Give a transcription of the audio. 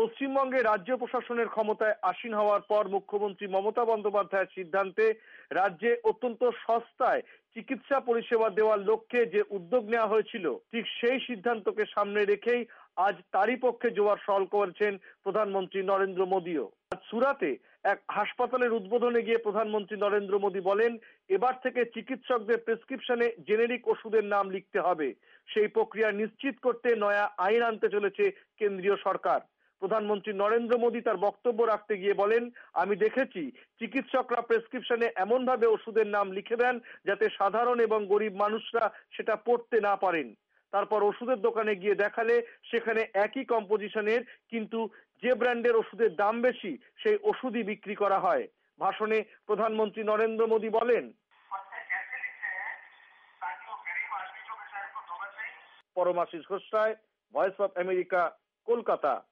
পশ্চিমবঙ্গে রাজ্য প্রশাসনের ক্ষমতায় আসীন হওয়ার পর মুখ্যমন্ত্রী মমতা বন্দ্যোপাধ্যায়ের সিদ্ধান্তে রাজ্যে অত্যন্ত সস্তায় চিকিৎসা পরিষেবা দেওয়ার লক্ষ্যে যে উদ্যোগ নেওয়া হয়েছিল, ঠিক সেই সিদ্ধান্তকে সামনে রেখেই আজ তারই পক্ষে জোয়ার সওয়াল করেছেন প্রধানমন্ত্রী নরেন্দ্র মোদীও। আজ সুরাতে এক হাসপাতালের উদ্বোধনে গিয়ে প্রধানমন্ত্রী নরেন্দ্র মোদী বলেন, এবার থেকে চিকিৎসকদের প্রেসক্রিপশনে জেনেরিক ওষুধের নাম লিখতে হবে। সেই প্রক্রিয়া নিশ্চিত করতে নয়া আইন আনতে চলেছে কেন্দ্রীয় সরকার। প্রধানমন্ত্রী নরেন্দ্র মোদী তার বক্তব্য রাখতে গিয়ে বলেন, আমি দেখেছি চিকিৎসকরা প্রেসক্রিপশনে এমন ভাবে ওষুধের নাম লিখে দেন যাতে সাধারণ এবং গরিব মানুষরা সেটা পড়তে না পারেন। তারপর ওষুধের দোকানে গিয়ে দেখালে সেখানে একই কম্পোজিশনের কিন্তু যে ব্র্যান্ডের ওষুধের দাম বেশি সেই ওষুধই বিক্রি করা হয়। ভাষণে প্রধানমন্ত্রী নরেন্দ্র মোদী বলেন, Paramashis Ghosh, Voice of America, Kolkata.